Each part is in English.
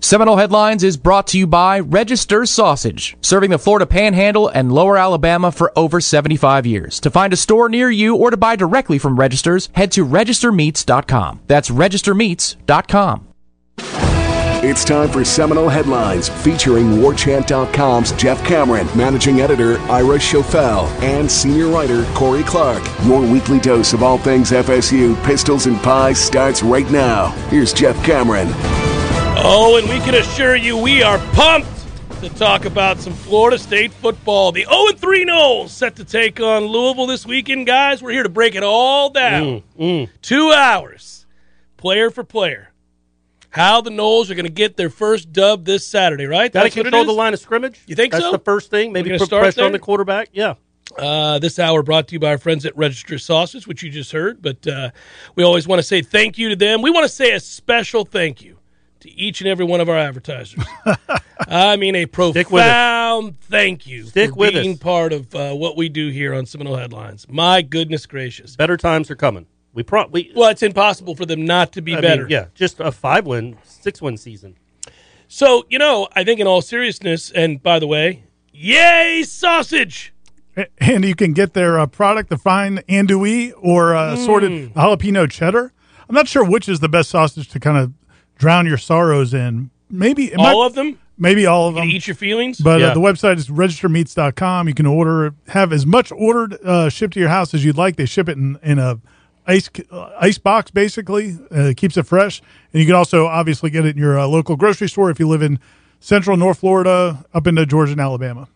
Seminole Headlines is brought to you by Register Sausage, serving the Florida Panhandle and Lower Alabama for over 75 years. To find a store near you or to buy directly from Registers, head to registermeats.com. That's registermeats.com. It's time for Seminole Headlines, featuring WarChant.com's Jeff Cameron, managing editor Ira Schofel, and senior writer Corey Clark. Your weekly dose of all things FSU, pistols, and pies starts right now. Here's Jeff Cameron. Oh, and we can assure you we are pumped to talk about some Florida State football. The 0-3 Noles set to take on Louisville this weekend, guys. We're here to break it all down. 2 hours, player for player. How the Noles are going to get their first dub this Saturday, right? Got to control the line of scrimmage. You think That's so? That's the first thing. Maybe put start pressure there? on the quarterback. Yeah. This hour brought to you by our friends at Register Sausage, which you just heard. But we always want to say thank you to them. We want to say a special thank you to each and every one of our advertisers. I mean, a profound thank you for being part of what we do here on Seminole Headlines. My goodness gracious. Better times are coming. Well, it's impossible for them not to be better. Yeah, just a 5-win, 6-win season. So, I think in all seriousness, and by the way, yay, sausage! And you can get their product, the fine andouille or assorted jalapeno cheddar. I'm not sure which is the best sausage to kind of drown your sorrows in. Maybe all of them? Maybe all of them. Eat your feelings? But the website is registermeats.com. You can have as much ordered shipped to your house as you'd like. They ship it in a ice box, basically. Keeps it fresh. And you can also obviously get it in your local grocery store if you live in central North Florida up into Georgia and Alabama.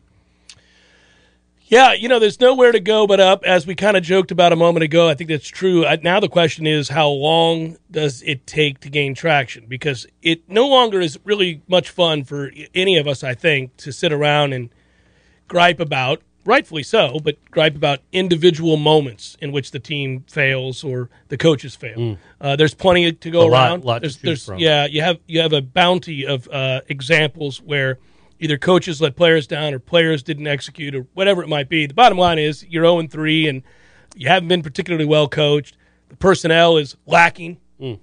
Yeah, there's nowhere to go but up, as we kind of joked about a moment ago. I think that's true. Now the question is, how long does it take to gain traction? Because it no longer is really much fun for any of us, I think, to sit around and gripe about, rightfully so, but gripe about individual moments in which the team fails or the coaches fail. There's plenty to go around. Lot to choose from. Yeah, you have a bounty of examples where either coaches let players down or players didn't execute or whatever it might be. The bottom line is you're 0-3 and you haven't been particularly well coached. The personnel is lacking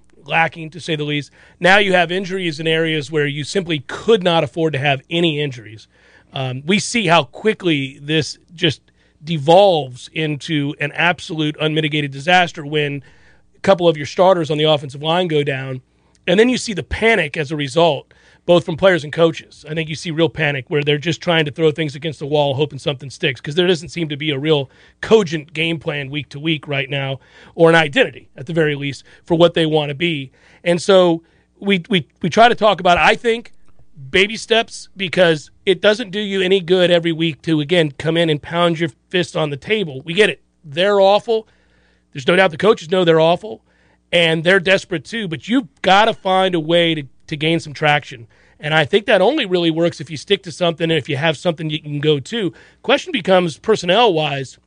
to say the least. Now you have injuries in areas where you simply could not afford to have any injuries. We see how quickly this just devolves into an absolute unmitigated disaster when a couple of your starters on the offensive line go down, and then you see the panic as a result, both from players and coaches. I think you see real panic where they're just trying to throw things against the wall hoping something sticks, because there doesn't seem to be a real cogent game plan week to week right now, or an identity at the very least for what they want to be. And so we try to talk about, I think, baby steps, because it doesn't do you any good every week to, again, come in and pound your fist on the table. We get it. They're awful. There's no doubt the coaches know they're awful, and they're desperate too, but you've got to find a way to gain some traction. And I think that only really works if you stick to something and if you have something you can go to. Question becomes, personnel-wise,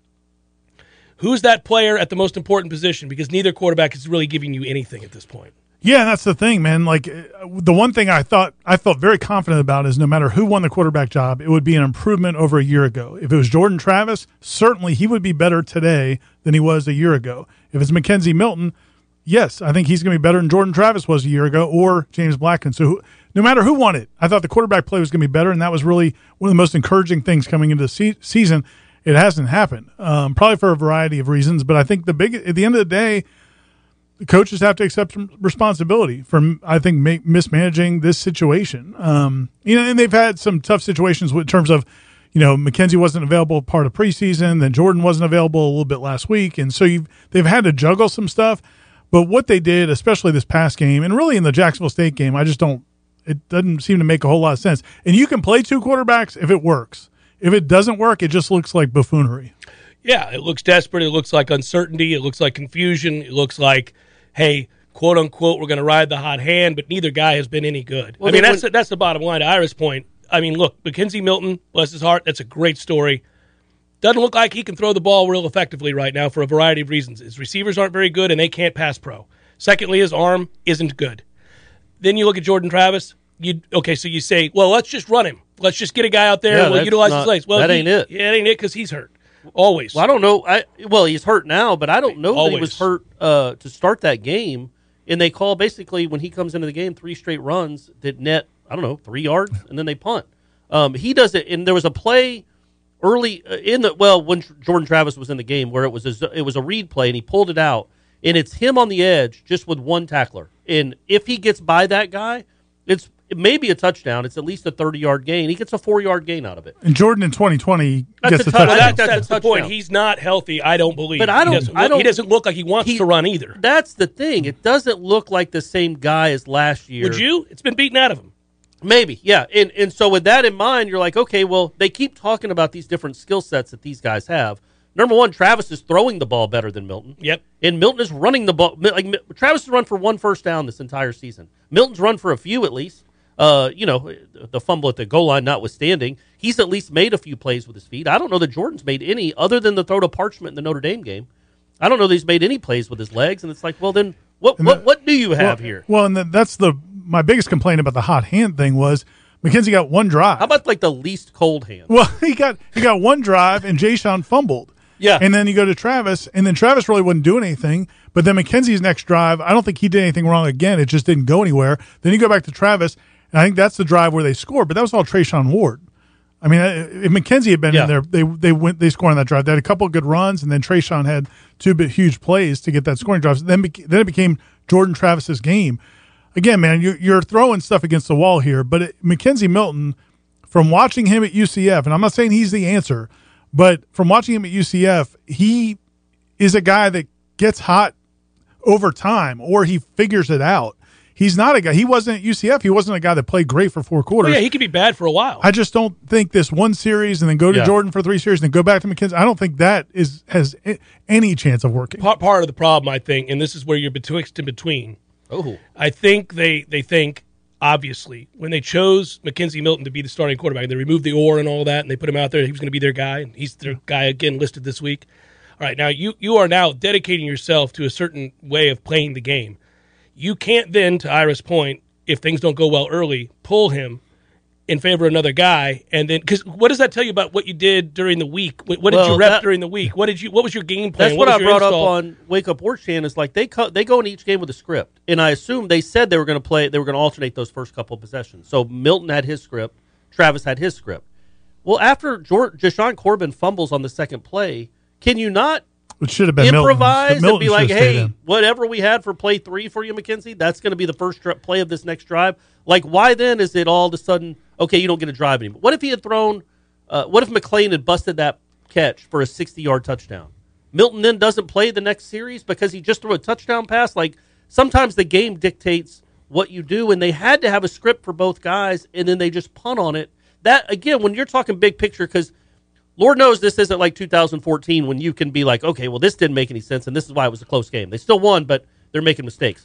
who's that player at the most important position? Because neither quarterback is really giving you anything at this point. Yeah, that's the thing, man. Like, the one thing I felt very confident about is no matter who won the quarterback job, it would be an improvement over a year ago. If it was Jordan Travis, certainly he would be better today than he was a year ago. If it's Mackenzie Milton, yes, I think he's going to be better than Jordan Travis was a year ago, or James Blackman. So no matter who won it, I thought the quarterback play was going to be better, and that was really one of the most encouraging things coming into the season. It hasn't happened, probably for a variety of reasons, but I think at the end of the day, the coaches have to accept some responsibility for, I think, mismanaging this situation. And they've had some tough situations in terms of, Mackenzie wasn't available part of preseason, then Jordan wasn't available a little bit last week, and so they've had to juggle some stuff. But what they did, especially this past game, and really in the Jacksonville State game, it doesn't seem to make a whole lot of sense. And you can play two quarterbacks if it works. If it doesn't work, it just looks like buffoonery. Yeah, it looks desperate. It looks like uncertainty. It looks like confusion. It looks like, hey, quote unquote, we're going to ride the hot hand, but neither guy has been any good. Well, that's the bottom line. To Ira's point, look, Mackenzie Milton, bless his heart, that's a great story. Doesn't look like he can throw the ball real effectively right now for a variety of reasons. His receivers aren't very good, and they can't pass pro. Secondly, his arm isn't good. Then you look at Jordan Travis. So you say, well, let's just run him. Let's just get a guy out there and we'll utilize his legs. Well, that ain't it. Yeah, that ain't it because he's hurt. Always. Well, I don't know. He's hurt now, but I don't know that he was hurt to start that game. And they call basically when he comes into the game 3 straight runs that net I don't know, 3 yards, and then they punt. He does it, and there was a play early when Jordan Travis was in the game where it was a read play, and he pulled it out, and it's him on the edge just with one tackler. And if he gets by that guy, it may be a touchdown. It's at least a 30-yard gain. He gets a 4-yard gain out of it. And Jordan in 2020 gets a touchdown. That's the point. He's not healthy, I don't believe. But he doesn't look like he wants to run either. That's the thing. It doesn't look like the same guy as last year. Would you? It's been beaten out of him. Maybe, yeah. And so with that in mind, you're like, okay, well, they keep talking about these different skill sets that these guys have. Number one, Travis is throwing the ball better than Milton. Yep. And Milton is running the ball. Like Travis has run for 1 first down this entire season. Milton's run for a few at least. The fumble at the goal line notwithstanding, he's at least made a few plays with his feet. I don't know that Jordan's made any other than the throw to Parchment in the Notre Dame game. I don't know that he's made any plays with his legs. And it's like, well, then what do you have here? Well, and that's my biggest complaint about the hot hand thing was McKenzie got one drive. How about like the least cold hand? Well, he got one drive and Jayshon fumbled. Yeah. And then you go to Travis, and then Travis really wasn't doing anything. But then McKenzie's next drive, I don't think he did anything wrong again. It just didn't go anywhere. Then you go back to Travis, and I think that's the drive where they scored. But that was all Trayshawn Ward. I mean, if McKenzie had been in there, they scored on that drive. They had a couple of good runs, and then Trayshawn had 2 huge plays to get that scoring drive. Then it became Jordan Travis's game. Again, man, you're throwing stuff against the wall here. But McKenzie Milton, from watching him at UCF, and I'm not saying he's the answer, but from watching him at UCF, he is a guy that gets hot over time, or he figures it out. He's not a guy. He wasn't at UCF. He wasn't a guy that played great for 4 quarters. Well, yeah, he could be bad for a while. I just don't think this one series and then go to Jordan for 3 series and then go back to McKenzie. I don't think that has any chance of working. Part of the problem, I think, and this is where you're betwixt and between. Oh, I think they think, obviously, when they chose McKenzie Milton to be the starting quarterback, they removed the or and all that, and they put him out there. He was going to be their guy, and he's their guy again listed this week. All right, now you are now dedicating yourself to a certain way of playing the game. You can't then, to Ira's point, if things don't go well early, pull him in favor of another guy, and then because what does that tell you about what you did during the week? What did you rep during the week? What was your game plan? That's what I brought up on Wake Up War Chant. Is like they go in each game with a script, and I assume they said they were going to play. They were going to alternate those first couple of possessions. So Milton had his script, Travis had his script. Well, after Jashawn Corbin fumbles on the second play, can you not? It should have been improvise and be like, hey, whatever we had for play 3 for you, McKenzie, that's going to be the first play of this next drive. Like, why then is it all of a sudden, okay, you don't get a drive anymore? What if he had thrown, what if McClain had busted that catch for a 60-yard touchdown? Milton then doesn't play the next series because he just threw a touchdown pass? Like, sometimes the game dictates what you do, and they had to have a script for both guys, and then they just punt on it. That, again, when you're talking big picture, because Lord knows this isn't like 2014 when you can be like, okay, well, this didn't make any sense, and this is why it was a close game. They still won, but they're making mistakes.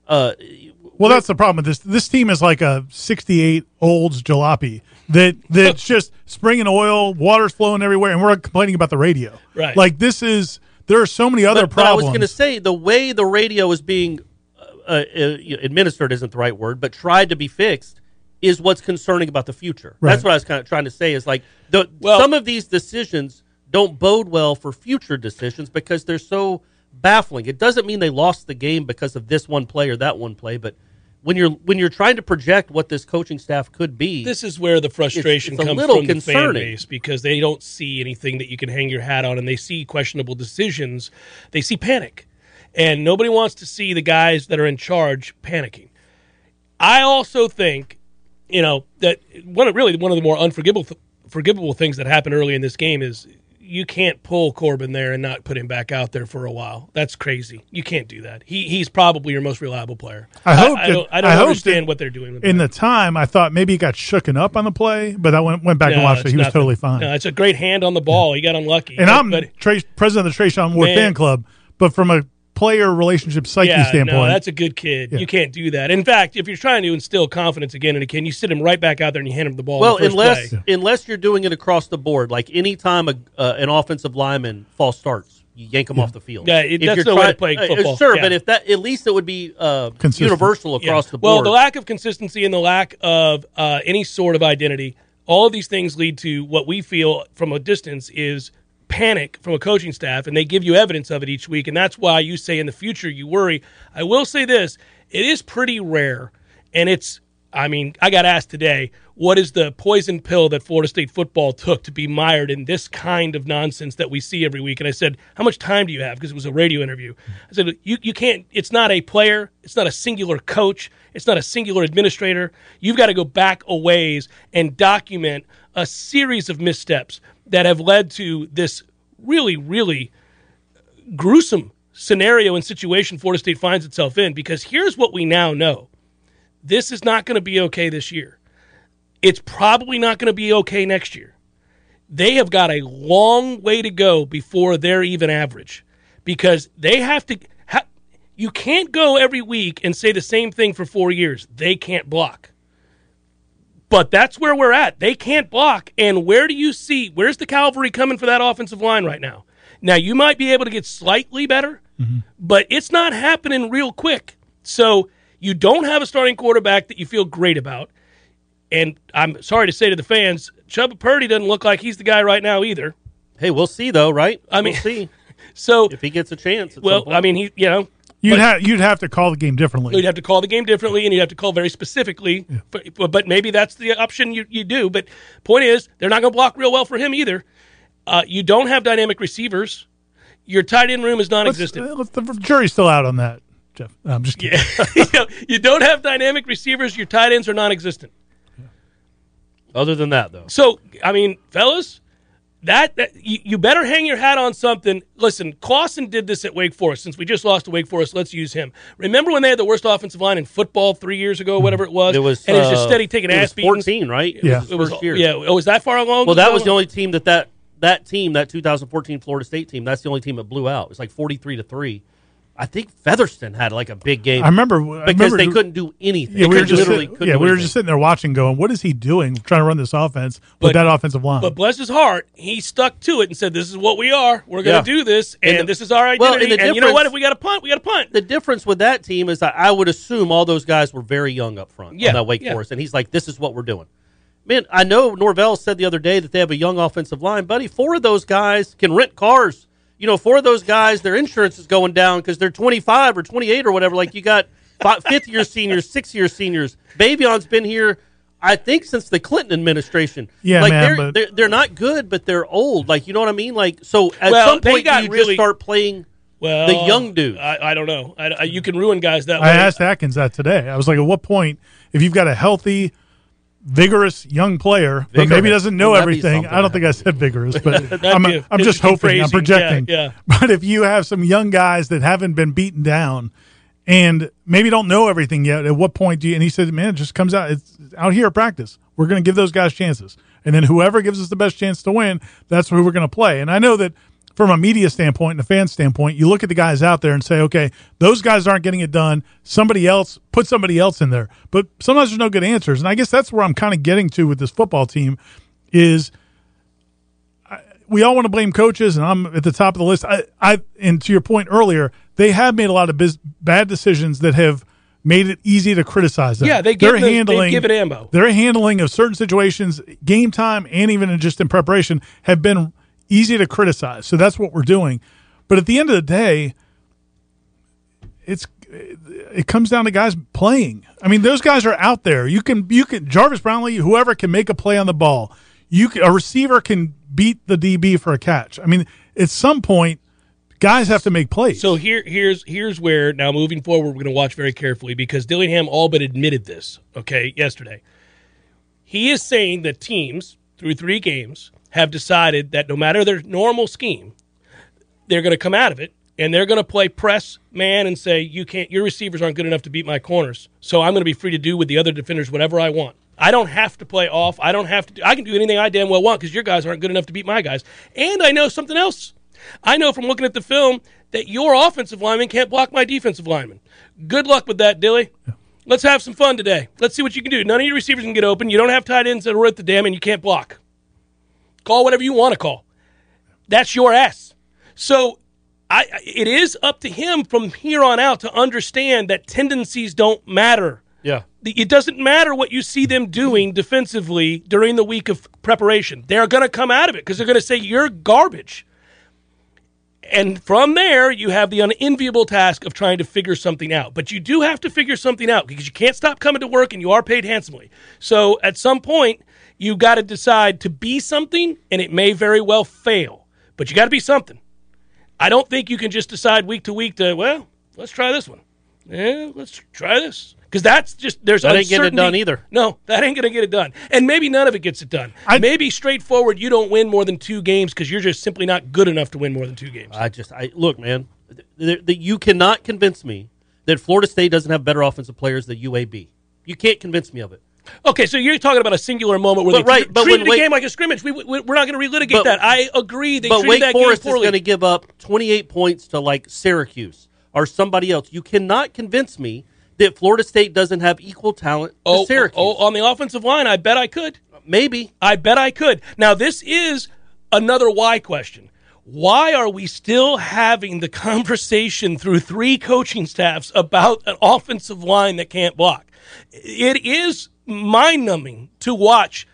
Well, that's the problem with this. This team is like a 68 Olds jalopy that's just springing oil, water's flowing everywhere, and we're complaining about the radio. Right. Like there are so many other problems. But I was going to say, the way the radio is being administered isn't the right word, but tried to be fixed is what's concerning about the future. Right. That's what I was kind of trying to say is like some of these decisions don't bode well for future decisions because they're so baffling. It doesn't mean they lost the game because of this one play or that one play, but when you're trying to project what this coaching staff could be, this is where the frustration comes from the fan base because they don't see anything that you can hang your hat on, and they see questionable decisions. They see panic, and nobody wants to see the guys that are in charge panicking. I also think, that one of the more unforgivable things that happened early in this game is you can't pull Corbin there and not put him back out there for a while. That's crazy. You can't do that. He's probably your most reliable player. I don't understand what they're doing with in the time, I thought maybe he got shooken up on the play, but I went back and watched it. He was totally fine. No, it's a great hand on the ball. He got unlucky. And I'm president of the Trayshawn Ward fan club, but from a player relationship psyche standpoint. No, that's a good kid. Yeah. You can't do that. In fact, if you're trying to instill confidence again and again, you sit him right back out there and you hand him the ball. Well, in the first play. Unless you're doing it across the board, like any time an offensive lineman false starts, you yank him off the field. Yeah, that's no way to play football. Sure, but if that, at least it would be universal across the board. Well, the lack of consistency and the lack of any sort of identity, all of these things lead to what we feel from a distance is panic from a coaching staff, and they give you evidence of it each week, and that's why you say in the future you worry. I will say this, it is pretty rare, and it's I mean, I got asked today, what is the poison pill that Florida State football took to be mired in this kind of nonsense that we see every week? And I said, how much time do you have? Because it was a radio interview. I said, you can't, it's not a player, it's not a singular coach, it's not a singular administrator. You've got to go back a ways and document a series of missteps that have led to this really, really gruesome scenario and situation Florida State finds itself in. Because here's what we now know. This is not going to be okay this year. It's probably not going to be okay next year. They have got a long way to go before they're even average, because they have to you can't go every week and say the same thing for 4 years. They can't block. But that's where we're at. They can't block. And where's the cavalry coming for that offensive line right now? Now, you might be able to get slightly better, but it's not happening real quick. So you don't have a starting quarterback that you feel great about. And I'm sorry to say to the fans, Chubba Purdy doesn't look like he's the guy right now either. Hey, we'll see, though, right? We'll see. So if he gets a chance. I mean, you'd have to call the game differently. You'd have to call the game differently, and you'd have to call very specifically. Yeah. But maybe that's the option you do. But point is, they're not going to block real well for him either. You don't have dynamic receivers. Your tight end room is non-existent. The jury's still out on that, Jeff. No, I'm just kidding. Yeah. You don't have dynamic receivers. Your tight ends are non-existent. Other than that, though. So, I mean, fellas, that you better hang your hat on something. Listen, Clausen did this at Wake Forest. Since we just lost to Wake Forest, let's use him. Remember when they had the worst offensive line in football 3 years ago, whatever it was? It was, and it was just steady taking ass beatings. 14, right? Yeah. It was year. Yeah. Oh, was that far along? Well, that was the only team that team, that 2014 Florida State team, that's the only team that blew out. It was like 43-3. I think Featherston had like a big game. I remember they couldn't do anything. Yeah, we were just sitting there watching, going, "What is he doing? Trying to run this offense with that offensive line." But bless his heart, he stuck to it and said, "This is what we are. We're going to do this, and this is our identity." And you know what? If we got to punt, we got to punt. The difference with that team is that I would assume all those guys were very young up front on that Wake Forest, and he's like, "This is what we're doing." Man, I know Norvell said the other day that they have a young offensive line, buddy. 4 of those guys can rent cars. 4 of those guys, their insurance is going down because they're 25 or 28 or whatever. Like, you got 5th-year seniors, 6th-year seniors. Bayvion's been here, I think, since the Clinton administration. Yeah, like, man, they're not good, but they're old. Like, you know what I mean? Like, so at some point, just start playing the young dudes. I don't know. You can ruin guys that way. I asked Atkins that today. I was like, at what point, if you've got a healthy, vigorous young player, but maybe doesn't know everything. I don't think I said vigorous, but I'm just hoping. I'm projecting. Yeah. But if you have some young guys that haven't been beaten down and maybe don't know everything yet, at what point do you? And he said, "Man, it just comes out. It's out here at practice. We're going to give those guys chances, and then whoever gives us the best chance to win, that's who we're going to play." And I know that from a media standpoint and a fan standpoint, you look at the guys out there and say, okay, those guys aren't getting it done. Somebody else, put somebody else in there. But sometimes there's no good answers. And I guess that's where I'm kind of getting to with this football team is we all want to blame coaches, and I'm at the top of the list. And to your point earlier, they have made a lot of bad decisions that have made it easy to criticize them. Yeah, they give it ammo. Their handling of certain situations, game time, and even just in preparation, have been easy to criticize. So that's what we're doing. But at the end of the day, it comes down to guys playing. I mean, those guys are out there. You can Jarvis Brownlee, whoever can make a play on the ball. A receiver can beat the DB for a catch. I mean, at some point, guys have to make plays. So here's where, now moving forward, we're going to watch very carefully, because Dillingham all but admitted this, yesterday. He is saying that teams, through 3 games, have decided that no matter their normal scheme, they're going to come out of it, and they're going to play press man and say, your receivers aren't good enough to beat my corners, so I'm going to be free to do with the other defenders whatever I want. I don't have to play off. I can do anything I damn well want because your guys aren't good enough to beat my guys. And I know something else. I know from looking at the film that your offensive lineman can't block my defensive lineman. Good luck with that, Dilly. Yeah. Let's have some fun today. Let's see what you can do. None of your receivers can get open. You don't have tight ends that are at the dam, and you can't block. Call whatever you want to call. That's your ass. So it is up to him from here on out to understand that tendencies don't matter. Yeah. It doesn't matter what you see them doing defensively during the week of preparation. They're going to come out of it because they're going to say you're garbage. And from there, you have the unenviable task of trying to figure something out. But you do have to figure something out because you can't stop coming to work and you are paid handsomely. So at some point, you got to decide to be something, and it may very well fail. But you got to be something. I don't think you can just decide week to week to, well, let's try this one. Yeah, let's try this. Because that's just, there's that uncertainty. Ain't getting it done either. No, that ain't going to get it done. And maybe none of it gets it done. Maybe straightforward, you don't win more than 2 games because you're just simply not good enough to win more than 2 games. Look, man, you cannot convince me that Florida State doesn't have better offensive players than UAB. You can't convince me of it. Okay, so you're talking about a singular moment where they treated the game like a scrimmage. We're not going to relitigate that. I agree. They treated that game poorly. But Wake Forest is going to give up 28 points to, like, Syracuse or somebody else. You cannot convince me that Florida State doesn't have equal talent to Syracuse. On the offensive line, I bet I could. Maybe. I bet I could. Now, this is another why question. Why are we still having the conversation through 3 coaching staffs about an offensive line that can't block? It is mind-numbing to watch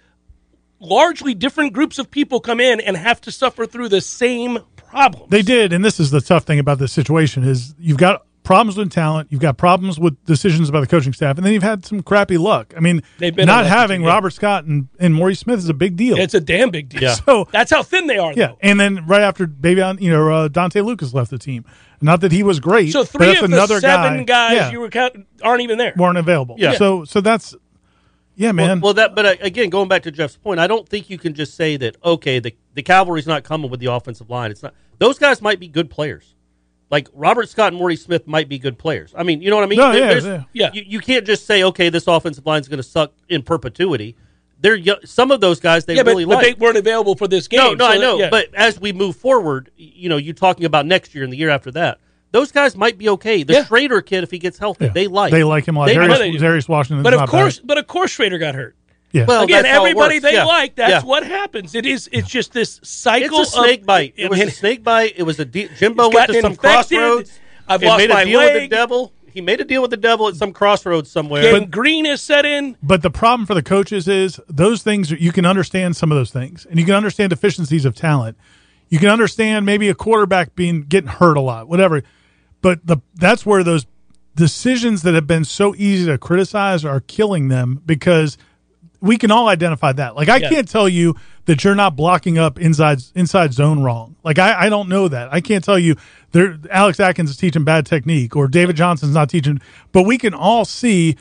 largely different groups of people come in and have to suffer through the same problems. They did, and this is the tough thing about this situation is you've got problems with talent, you've got problems with decisions by the coaching staff, and then you've had some crappy luck. I mean, not having Robert Scott and Maurice Smith is a big deal. It's a damn big deal. Yeah. So that's how thin they are, yeah. though. And then right after Dante Lucas left the team. Not that he was great. So 3 of the 7 guys you were counting aren't even there. Weren't available. Yeah. So that's man. But again, going back to Jeff's point, I don't think you can just say that, okay, the cavalry's not coming with the offensive line. It's not. Those guys might be good players. Like, Robert Scott and Maurice Smith might be good players. I mean, you know what I mean? No, You can't just say, okay, this offensive line is going to suck in perpetuity. Some of those guys but they weren't available for this game. No, I know. Yeah. But as we move forward, you're talking about next year and the year after that. Those guys might be okay. The Schrader kid, if he gets healthy, they like him a lot. Darius Washington. But of course, Schrader got hurt. Yeah. Well, again, everybody they like. That's what happens. It's just this cycle. It's a snake bite. It was a snake bite. It was Jimbo went to some crossroads. I've lost my deal leg. With the devil. He made a deal with the devil at some crossroads somewhere. Green is set in. But the problem for the coaches is those things. You can understand some of those things, and you can understand deficiencies of talent. You can understand maybe a quarterback getting hurt a lot, whatever. But that's where those decisions that have been so easy to criticize are killing them because we can all identify that. Like, I can't tell you that you're not blocking up inside zone wrong. Like, I don't know that. I can't tell you Alex Atkins is teaching bad technique or David Johnson's not teaching. But we can all see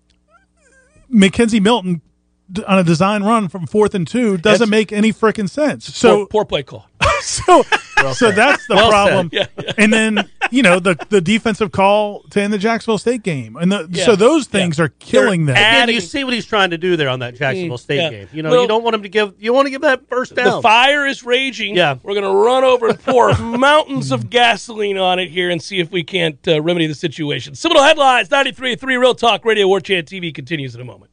Mackenzie Milton on a design run from 4th and 2 doesn't make any freaking sense. So poor play call. So that's the problem. Yeah. And then, the defensive call to end the Jacksonville State game. And so those things are killing them. And you see what he's trying to do there on that Jacksonville State game. You don't want him to you want to give that first down. The fire is raging. Yeah. We're going to run over and pour mountains of gasoline on it here and see if we can't remedy the situation. Seminole Headlines, 93.3 Real Talk Radio, War Chant TV continues in a moment.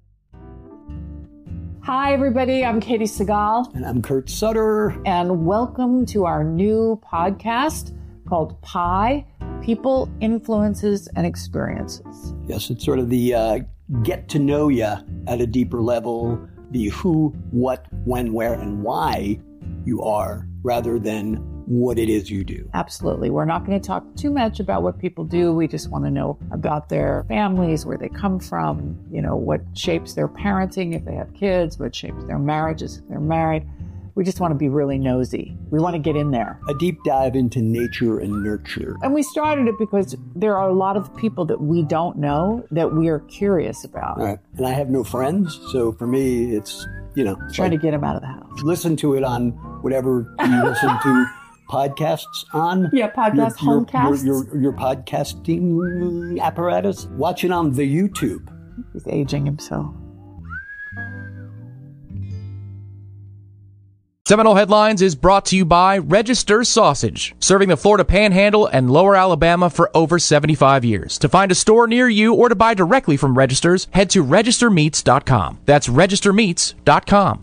Hi, everybody. I'm Katie Segal. And I'm Kurt Sutter. And welcome to our new podcast called PIE, People, Influences, and Experiences. Yes, it's sort of the get to know you at a deeper level, the who, what, when, where, and why you are, rather than what it is you do. Absolutely. We're not going to talk too much about what people do. We just want to know about their families, where they come from, what shapes their parenting if they have kids, what shapes their marriages if they're married. We just want to be really nosy. We want to get in there. A deep dive into nature and nurture. And we started it because there are a lot of people that we don't know that we are curious about. Right. And I have no friends, so for me, it's, trying to get them out of the house. Listen to it on whatever you listen to podcasts on. Yeah, homecasts. Your podcasting apparatus. Watch it on the YouTube. He's aging himself. Seminole Headlines is brought to you by Register Sausage, serving the Florida Panhandle and Lower Alabama for over 75 years. To find a store near you or to buy directly from Registers, head to registermeats.com. That's registermeats.com.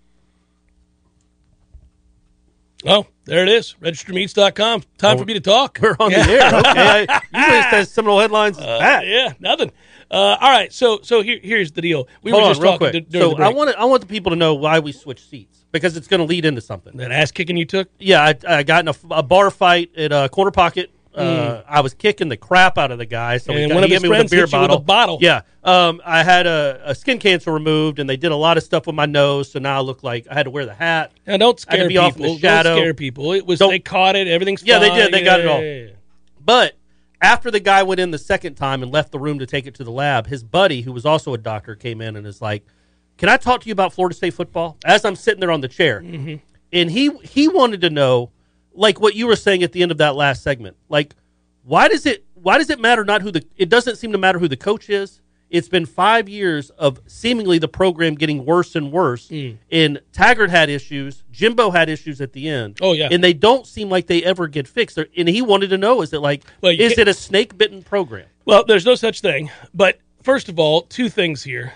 Oh, there it is. Registermeats.com. Time for me to talk. We're on the air. Okay. You guys said Seminole Headlines. Yeah, nothing. All right, so here's the deal. We Hold were on, just real talking quick. during the So break. I want the people to know why we switched seats because it's going to lead into something. That ass kicking you took. Yeah, I got in a bar fight at a corner pocket. I was kicking the crap out of the guy. So And he one of hit his me with a friends beer hit you with a bottle. Yeah. I had a skin cancer removed, and they did a lot of stuff with my nose, so now I look like I had to wear the hat. Now don't I had scare to be off in people. the shadow. Don't scare people. It was Don't- they caught it. Everything's Yeah, fine. they did. They got it all. Yeah. But after the guy went in the second time and left the room to take it to the lab, his buddy, who was also a doctor, came in and is like, "Can I talk to you about Florida State football?" As I'm sitting there on the chair. Mm-hmm. And he wanted to know, like what you were saying at the end of that last segment, like, why does it matter it doesn't seem to matter who the coach is. It's been 5 years of seemingly the program getting worse and worse. And Taggart had issues. Jimbo had issues at the end. Oh, yeah. And they don't seem like they ever get fixed. And he wanted to know, is it a snake-bitten program? Well, there's no such thing. But first of all, two things here.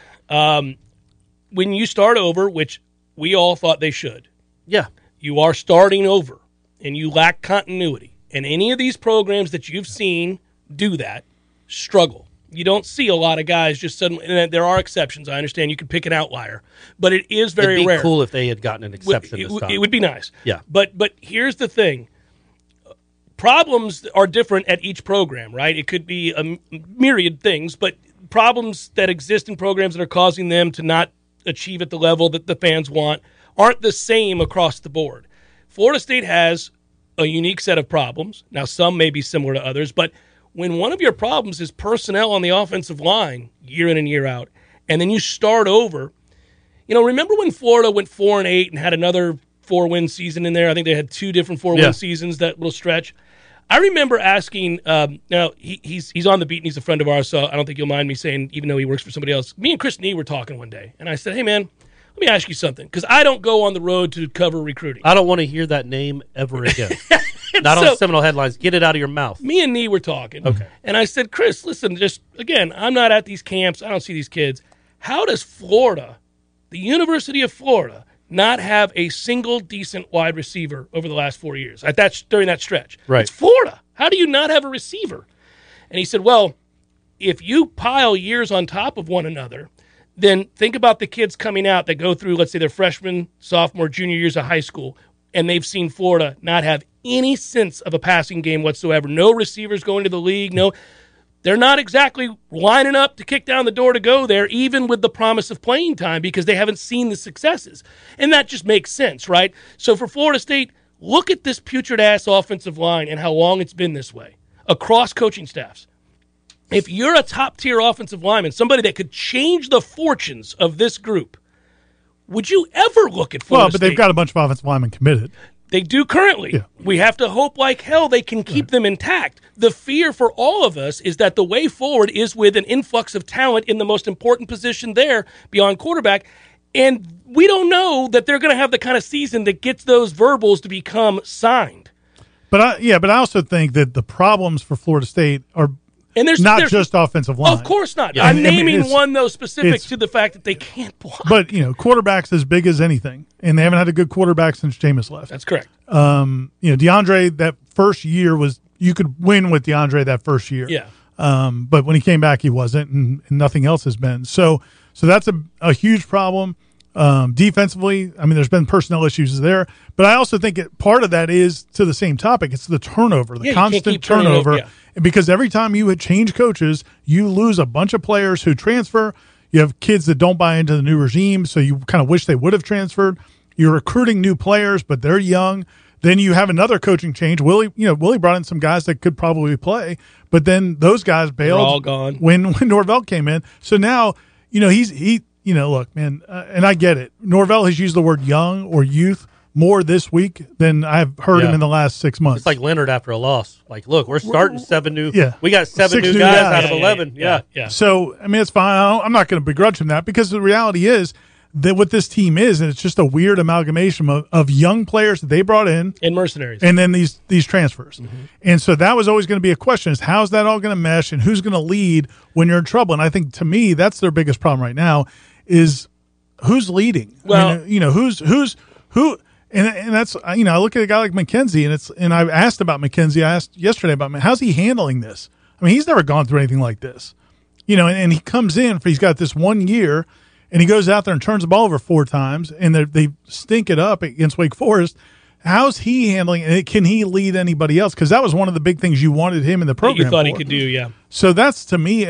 When you start over, which we all thought they should, Yeah. you are starting over, and you lack continuity. And any of these programs that you've seen do that struggle. You don't see a lot of guys just suddenly, and there are exceptions. I understand you can pick an outlier, but it is very It'd be rare. cool if they had gotten an exception this time. It would be nice. Yeah. But here's the thing. Problems are different at each program, right? It could be a myriad things, but problems that exist in programs that are causing them to not achieve at the level that the fans want aren't the same across the board. Florida State has a unique set of problems. Now, some may be similar to others, but when one of your problems is personnel on the offensive line year in and year out, and then you start over, remember when Florida went 4-8 and had another 4-win season in there? I think they had 2 different 4-win seasons, that little stretch. I remember asking, now he's on the beat and he's a friend of ours, so I don't think you'll mind me saying, even though he works for somebody else, me and Chris Nee were talking one day, and I said, hey, man, let me ask you something, because I don't go on the road to cover recruiting. I don't want to hear that name ever again. Not on Seminole Headlines. Get it out of your mouth. Me and Nee were talking. Okay. And I said, Chris, listen, just, again, I'm not at these camps. I don't see these kids. How does Florida, the University of Florida, not have a single decent wide receiver over the last 4 years during that stretch? Right. It's Florida. How do you not have a receiver? And he said, well, if you pile years on top of one another, then think about the kids coming out that go through, let's say, their freshman, sophomore, junior years of high school, and they've seen Florida not have any sense of a passing game whatsoever. No receivers going to the league. No, they're not exactly lining up to kick down the door to go there, even with the promise of playing time, because they haven't seen the successes. And that just makes sense, right? So for Florida State, look at this putrid-ass offensive line and how long it's been this way across coaching staffs. If you're a top-tier offensive lineman, somebody that could change the fortunes of this group, would you ever look at Florida State? They've got a bunch of offensive linemen committed. They do currently. Yeah. We have to hope like hell they can keep them intact. The fear for all of us is that the way forward is with an influx of talent in the most important position there beyond quarterback, and we don't know that they're going to have the kind of season that gets those verbals to become signed. But I also think that the problems for Florida State are there's just offensive line. Of course not. Yeah. I'm naming one, though, specific to the fact that they can't block. But, quarterback's as big as anything, and they haven't had a good quarterback since Jameis left. That's correct. DeAndre, that first year you could win with DeAndre that first year. Yeah. But when he came back, he wasn't, and nothing else has been. So that's a huge problem. Defensively, there's been personnel issues there, but I also think part of that is to the same topic. It's the turnover, the constant turnover. Because every time you change coaches, you lose a bunch of players who transfer. You have kids that don't buy into the new regime, so you kind of wish they would have transferred. You're recruiting new players, but they're young. Then you have another coaching change. Willie brought in some guys that could probably play, but then those guys bailed. They're all gone when Norvell came in. So now, look, man, and I get it. Norvell has used the word young or youth more this week than I've heard him in the last 6 months. It's like Leonard after a loss. Like, look, we're starting 7 new. Yeah. We got 7 new guys out of 11. Yeah. So, it's fine. I'm not going to begrudge him that, because the reality is that what this team is, and it's just a weird amalgamation of young players that they brought in. And mercenaries. And then these transfers. Mm-hmm. And so that was always going to be a question, is how's that all going to mesh and who's going to lead when you're in trouble? And I think, to me, that's their biggest problem right now is who's leading. Well, who. And that's, I look at a guy like McKenzie, and I've asked about McKenzie. I asked yesterday about him. How's he handling this? He's never gone through anything like this. and he comes in, he's got this 1 year, and he goes out there and turns the ball over 4 times, and they stink it up against Wake Forest. How's he handling it? Can he lead anybody else? Because that was one of the big things you wanted him in the program. You thought he could do, yeah. So that's to me,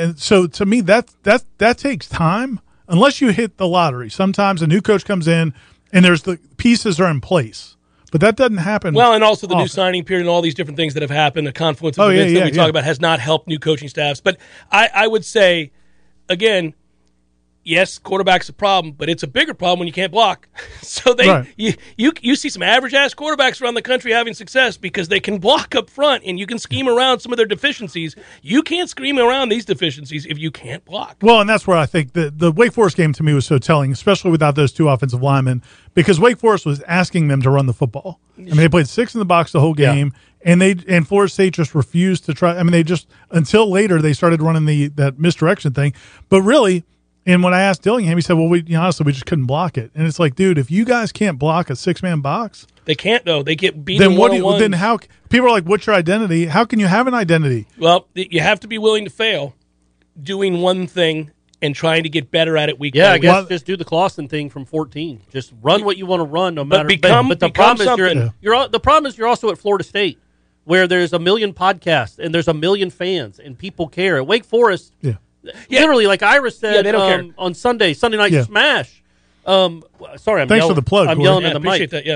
that takes time. Unless you hit the lottery, sometimes a new coach comes in and there's the pieces are in place, but that doesn't happen. Well, and also the often. new signing period and all these different things that have happened, the confluence of events that we talk about has not helped new coaching staffs. But I would say, again, yes, quarterback's a problem, but it's a bigger problem when you can't block. So you see some average-ass quarterbacks around the country having success because they can block up front and you can scheme around some of their deficiencies. You can't scheme around these deficiencies if you can't block. Well, and that's where I think the Wake Forest game to me was so telling, especially without those 2 offensive linemen, because Wake Forest was asking them to run the football. I mean, they played 6 in the box the whole game, and Florida State just refused to try. I mean, they just until later they started running that misdirection thing, but really. And when I asked Dillingham, he said, well, honestly, we just couldn't block it. And it's like, dude, if you guys can't block a 6-man box. They can't, though. They get beaten one-on-one. Then how – people are like, what's your identity? How can you have an identity? Well, you have to be willing to fail doing one thing and trying to get better at it week by I week. guess just do the Clawson thing from 14. Just run what you want to run no matter – But the problem is you're also at Florida State where there's a million podcasts and there's a million fans and people care. At Wake Forest – literally, like Ira said they don't care. On Sunday Night Smash. Sorry, Thanks for the plug. I'm Corey. yelling at the mic. That,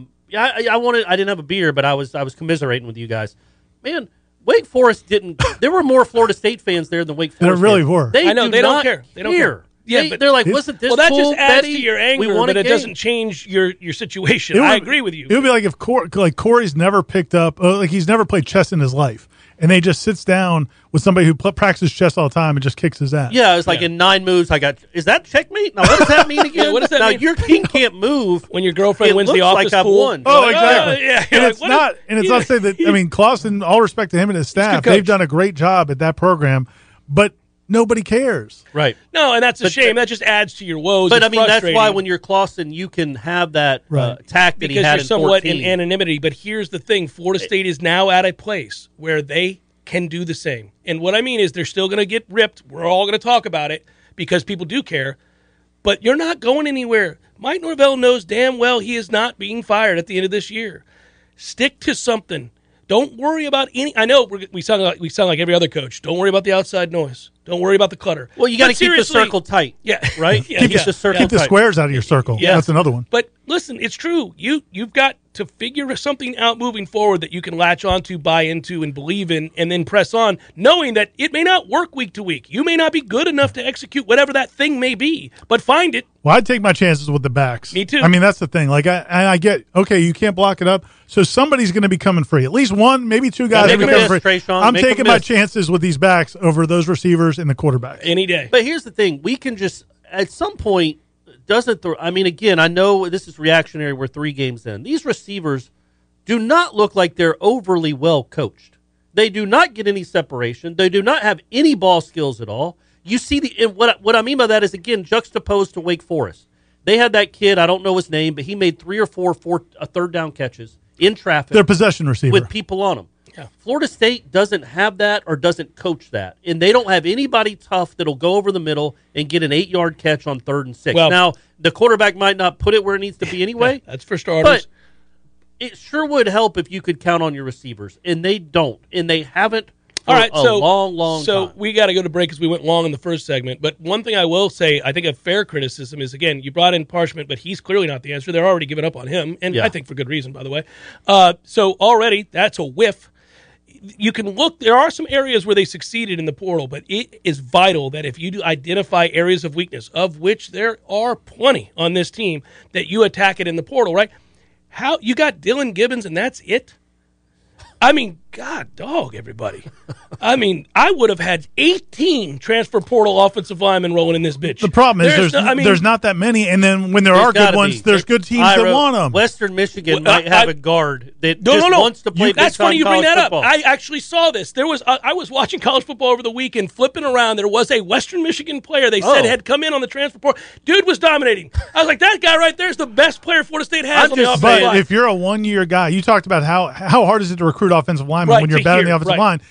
I didn't have a beer, but I was commiserating with you guys. Man, Wake Forest didn't. There were more Florida State fans there than Wake Forest. There really were. They I know do they not don't care. They don't care. Yeah, they're like, wasn't this that cool, just adds Betty? to your anger, but it doesn't change your situation. I agree with you. It would be like if Corey's never picked up, he's never played chess in his life, and they just sits down with somebody who practices chess all the time and just kicks his ass. Yeah, it's like in 9 moves, is that checkmate? Now, what does that mean again? What does that mean? Now, your king can't move. When your girlfriend wins the looks office like I've pool. won. Oh, exactly. And it's not to say that, I mean, Clawson, all respect to him and his staff, they've done a great job at that program, but nobody cares. Right. No, and that's a shame. That just adds to your woes. But, it's I mean, that's frustrating. why when you're Clawson, you can have that tact that he had because you're in 14. somewhat in anonymity. But here's the thing. Florida State is now at a place where they can do the same. And what I mean is they're still going to get ripped. We're all going to talk about it because people do care. But you're not going anywhere. Mike Norvell knows damn well he is not being fired at the end of this year. Stick to something. Don't worry about any. I know we sound like every other coach. Don't worry about the outside noise. Don't worry about the clutter. Well, you got to keep the circle tight. Yeah, right. Keep the squares out of your circle. Yeah, that's another one. But listen, it's true. You've got to figure something out moving forward that you can latch onto, buy into, and believe in, and then press on, knowing that it may not work week to week. You may not be good enough to execute whatever that thing may be, but find it. Well, I'd take my chances with the backs. Me too. I mean, that's the thing. Like, I get, okay, you can't block it up, so somebody's going to be coming free. At least one, maybe 2 guys are coming free. Trayshawn, I'm taking my chances with these backs over those receivers and the quarterbacks. Any day. But here's the thing. We can just, at some point, I mean, again, I know this is reactionary. We're 3 games in. These receivers do not look like they're overly well coached. They do not get any separation. They do not have any ball skills at all. You see what I mean by that is, again, juxtaposed to Wake Forest. They had that kid, I don't know his name, but he made 3 or 4 third down catches in traffic. Their possession receiver. With people on them. Yeah. Florida State doesn't have that or doesn't coach that. And they don't have anybody tough that'll go over the middle and get an 8-yard catch on 3rd and 6. Well, now, the quarterback might not put it where it needs to be anyway. That's for starters. But it sure would help if you could count on your receivers. And they don't. And they haven't for a long time. So we got to go to break because we went long in the first segment. But one thing I will say, I think a fair criticism is, again, you brought in Parchment, but he's clearly not the answer. They're already giving up on him. And I think for good reason, by the way. So already, that's a whiff. You can look, there are some areas where they succeeded in the portal, but it is vital that if you do identify areas of weakness, of which there are plenty on this team, that you attack it in the portal, right? How you got Dylan Gibbons and that's it? I mean, God dog, everybody. I mean, I would have had 18 transfer portal offensive linemen rolling in this bitch. The problem is there's not that many, and then when there are good ones, there's good teams that want them. Western Michigan might have a guard that wants to play That's funny you bring that football. up. I actually saw this. There was I was watching college football over the weekend, flipping around. There was a Western Michigan player they said had come in on the transfer portal. Dude was dominating. I was like, that guy right there is the best player Florida State has on the offensive line. But if you're a one-year guy, you talked about how hard is it to recruit offensive linemen when you're bad on the offensive line.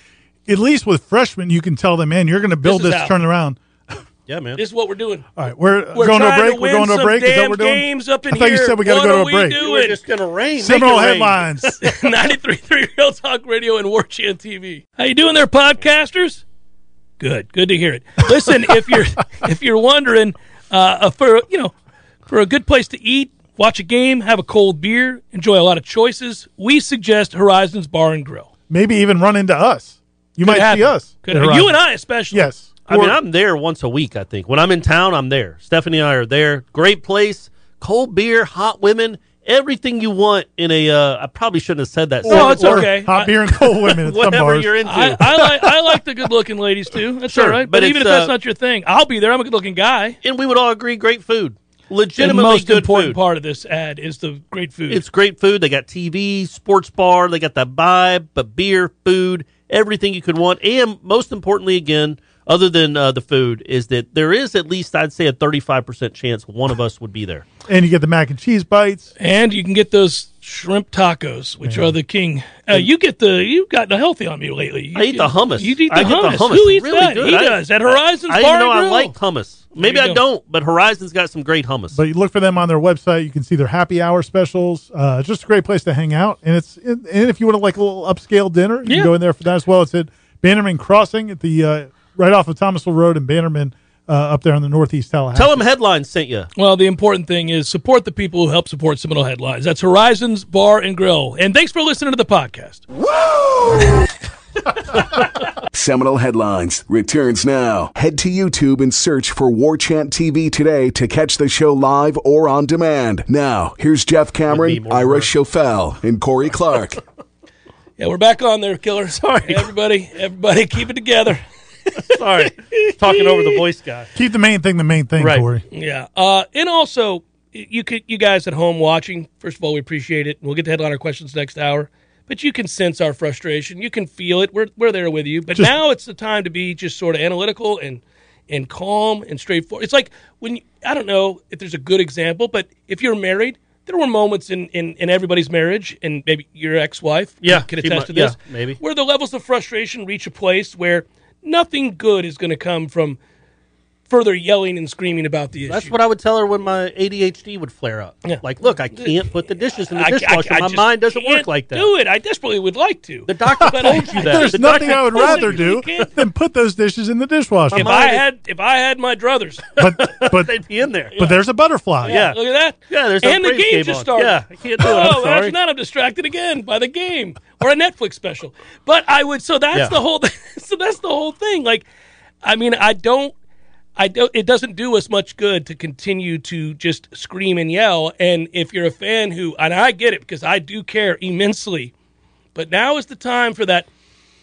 at least with freshmen, you can tell them, man, you're going to build this turn around. Yeah, man. This is what we're doing. All right, we're going to a break. We're going to a break. Is that what we're doing? Games up in I thought you said we got to go to a break. We're just going to rain. Seminole headlines. 93.3 Real Talk Radio and War Chant TV. How you doing there, podcasters? Good to hear it. Listen, if you're wondering for a good place to eat, watch a game, have a cold beer, enjoy a lot of choices, we suggest Horizons Bar and Grill. Maybe even run into us. You might see us. You and I especially. Yes. I mean, I'm there once a week, I think. When I'm in town, I'm there. Stephanie and I are there. Great place. Cold beer, hot women, everything you want in a I probably shouldn't have said that. No, it's okay. Hot beer and cold women at some Whatever bars. you're into. I like the good-looking ladies, too. That's Sure, all right. but But even if it's, that's not your thing, I'll be there. I'm a good-looking guy. And we would all agree, great food. The Legitimately most good important food. part of this ad is the great food. It's great food. They got TV, sports bar. They got that vibe, but beer, food, everything you could want. And most importantly, again, other than the food, is that there is at least, I'd say, a 35% chance one of us would be there. And you get the mac and cheese bites. And you can get those shrimp tacos, which are the king. You've gotten healthy on me lately. I eat the hummus. You eat the I get hummus. the hummus. Who eats Really that? good. He does. At Horizons I Bar even know and I Grill. like hummus. Maybe There you I go. don't, but Horizons got some great hummus. But you look for them on their website. You can see their happy hour specials. Just a great place to hang out. And and if you want to like a little upscale dinner, you can go in there for that as well. It's at Bannerman Crossing at the right off of Thomasville Road in Bannerman, up there in the northeast Tallahassee. Tell them Headlines sent you. Well, the important thing is support the people who help support Seminole Headlines. That's Horizons Bar and Grill. And thanks for listening to the podcast. Seminole Headlines returns now. Head to YouTube and search for War Chant TV today to catch the show live or on demand. Now, here's Jeff Cameron, Ira Schofel, and Corey Clark. Yeah, we're back on there, Killer. Sorry. Everybody, keep it together. Sorry. Talking over the voice guy. Keep the main thing, Right. Corey. Yeah. And also, you guys at home watching, first of all, we appreciate it. We'll get to headliner questions next hour. But you can sense our frustration. You can feel it. We're there with you. But now it's the time to be just sort of analytical and calm and straightforward. It's like when I don't know if there's a good example, but if you're married, there were moments in everybody's marriage, and maybe your ex-wife can attest to this, maybe, where the levels of frustration reach a place where nothing good is going to come from further yelling and screaming about the issue. That's what I would tell her when my ADHD would flare up. Yeah. Like, look, I can't put the dishes in the dishwasher. My mind doesn't work like that. Do it. I desperately would like to. The doctor told you that. There's The nothing doctor I would told rather you do than put those dishes in the dishwasher. If I had my druthers, But they'd be in there. but there's a butterfly. Yeah. look at that. Yeah, there's and a the Braves game just on. started. Yeah, I can't do it. I'm Oh, sorry. imagine that. I'm distracted again by the game or a Netflix special. But I would. So that's the whole. So that's the whole thing. Like, I mean, I don't. It doesn't do us much good to continue to just scream and yell. And if you're a fan and I get it because I do care immensely, but now is the time for that.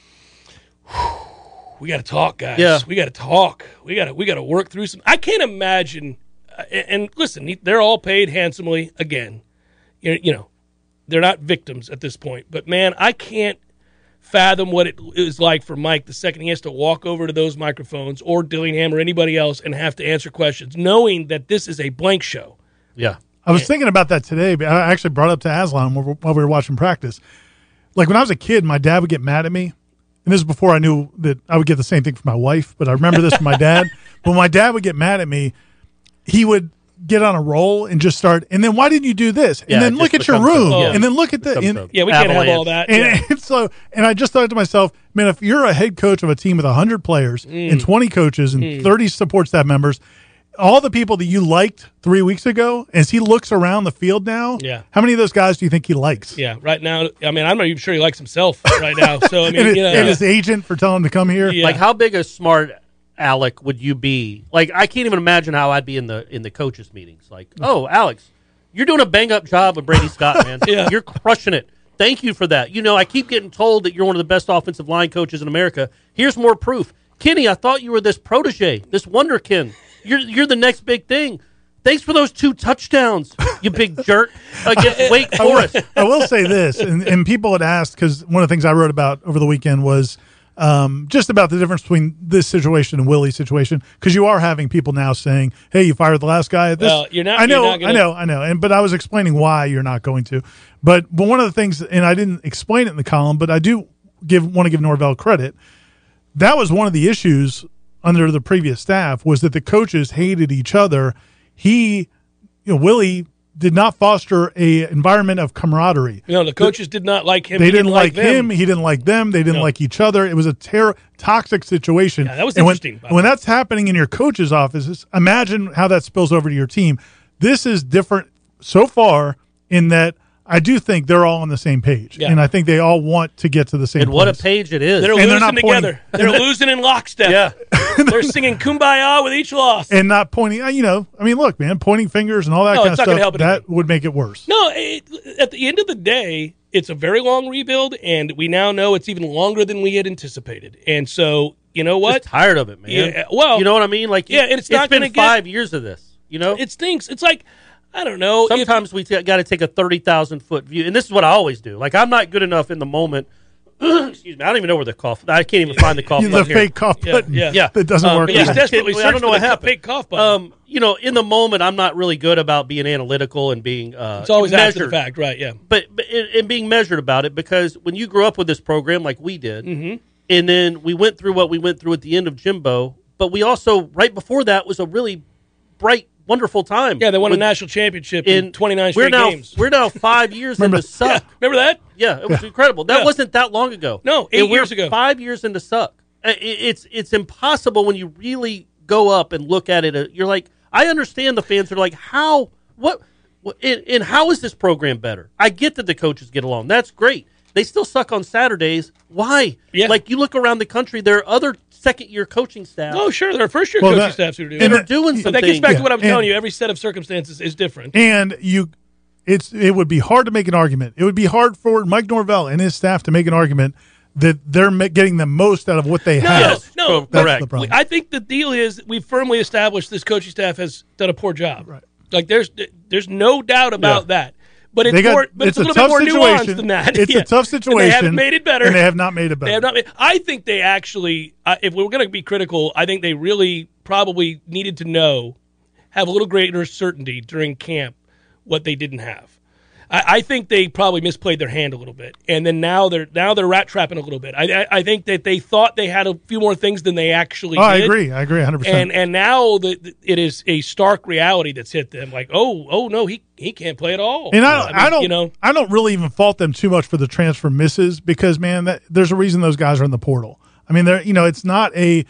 We got to talk, guys. Yeah. We got to talk. We got to work through some. I can't imagine. And listen, they're all paid handsomely. Again, you know, they're not victims at this point. But man, I can't fathom what it is like for Mike the second he has to walk over to those microphones or Dillingham or anybody else and have to answer questions, knowing that this is a blank show. Yeah. I was thinking about that today. But I actually brought it up to Aslan while we were watching practice. Like when I was a kid, my dad would get mad at me. And this is before I knew that I would get the same thing from my wife. But I remember this from my dad. When my dad would get mad at me, he would get on a roll and just start. And then why didn't you do this? And Yeah, then it look just at your becomes room. a- And then look at the. becomes a- Yeah, we can't have all Avalanche. that. And I just thought to myself, man, if you're a head coach of a team with 100 players and 20 coaches and 30 support staff members, all the people that you liked 3 weeks ago, as he looks around the field now, how many of those guys do you think he likes? Yeah, right now, I mean, I'm not even sure he likes himself right now. So, I mean, and his agent for telling him to come here. Yeah. Like, how big a smart Alec would you be? Like, I can't even imagine how I'd be in the coaches' meetings. Like, oh, Alex, you're doing a bang-up job with Brady Scott, man. Yeah. You're crushing it. Thank you for that. You know, I keep getting told that you're one of the best offensive line coaches in America. Here's more proof. Kenny, I thought you were this protege, this wonderkin. You're the next big thing. Thanks for those 2 touchdowns, you big jerk, against Wake Forest. I will say this, and people had asked, because one of the things I wrote about over the weekend was just about the difference between this situation and Willie's situation, because you are having people now saying, hey, you fired the last guy. Well, you're not. I know. You're not I know. But I was explaining why you're not going to. But one of the things, and I didn't explain it in the column, but I do want to give Norvell credit. that was one of the issues under the previous staff, was that the coaches hated each other. Willie did not foster a environment of camaraderie. The coaches did not like him. They didn't like him. He didn't like them. They didn't like each other. It was a toxic situation. Yeah, that was interesting. When that's happening in your coach's office, imagine how that spills over to your team. This is different so far in that I do think they're all on the same page, and I think they all want to get to the same. And what place. a page it is! They're losing together. They're losing in lockstep. Yeah, they're singing "Kumbaya" with each loss, and not pointing. Look, man, pointing fingers and all that kind of stuff. That would make it worse. No, at the end of the day, it's a very long rebuild, and we now know it's even longer than we had anticipated. And so, you know what? Just tired of it, man. Yeah, well, you know what I mean? Like, and it's not been 5 years of this. It stinks. It's like, I don't know. Sometimes we got to take a 30,000-foot view, and this is what I always do. Like, I'm not good enough in the moment. Excuse me. I don't even know where the cough. I can't even find the cough button. The fake cough button. Yeah. That doesn't work. He's desperately searching I don't know for what the happened. fake cough button. In the moment, I'm not really good about being analytical and being. It's always measured. after the fact, right? Yeah. But and being measured about it, because when you grew up with this program like we did, and then we went through what we went through at the end of Jimbo, but we also right before that was a really bright, wonderful time. Yeah, they won a national championship in 29 straight games. We're now 5 years into Suck. Remember that? Yeah, it was incredible. That wasn't that long ago. No, 8 years ago. 5 years into Suck. It's impossible when you really go up and look at it. You're like, I understand the fans are like, how is this program better? I get that the coaches get along. That's great. They still suck on Saturdays. Why? Yeah. Like, you look around the country, there are other second-year coaching staff. Oh, sure. There are first-year coaching staffs who are doing and it. they're doing But something. that gets back to what I'm telling you. Every set of circumstances is different. And it would be hard to make an argument. It would be hard for Mike Norvell and his staff to make an argument that they're getting the most out of what they have. No, That's correct. the problem. I think the deal is we've firmly established this coaching staff has done a poor job. Right. Like there's no doubt about that. But it's it's a little bit more nuanced than that. It's a tough situation. And they haven't made it better. And they have not made it better. They have not made. I think they actually, if we're going to be critical, I think they really probably needed to have a little greater certainty during camp what they didn't have. I think they probably misplayed their hand a little bit, and then now they're rat trapping a little bit. I think that they thought they had a few more things than they actually did. I agree 100%. And now it is a stark reality that's hit them. Like, oh no, he can't play at all. And I don't really even fault them too much for the transfer misses, because man, there's a reason those guys are in the portal. I mean, there's not a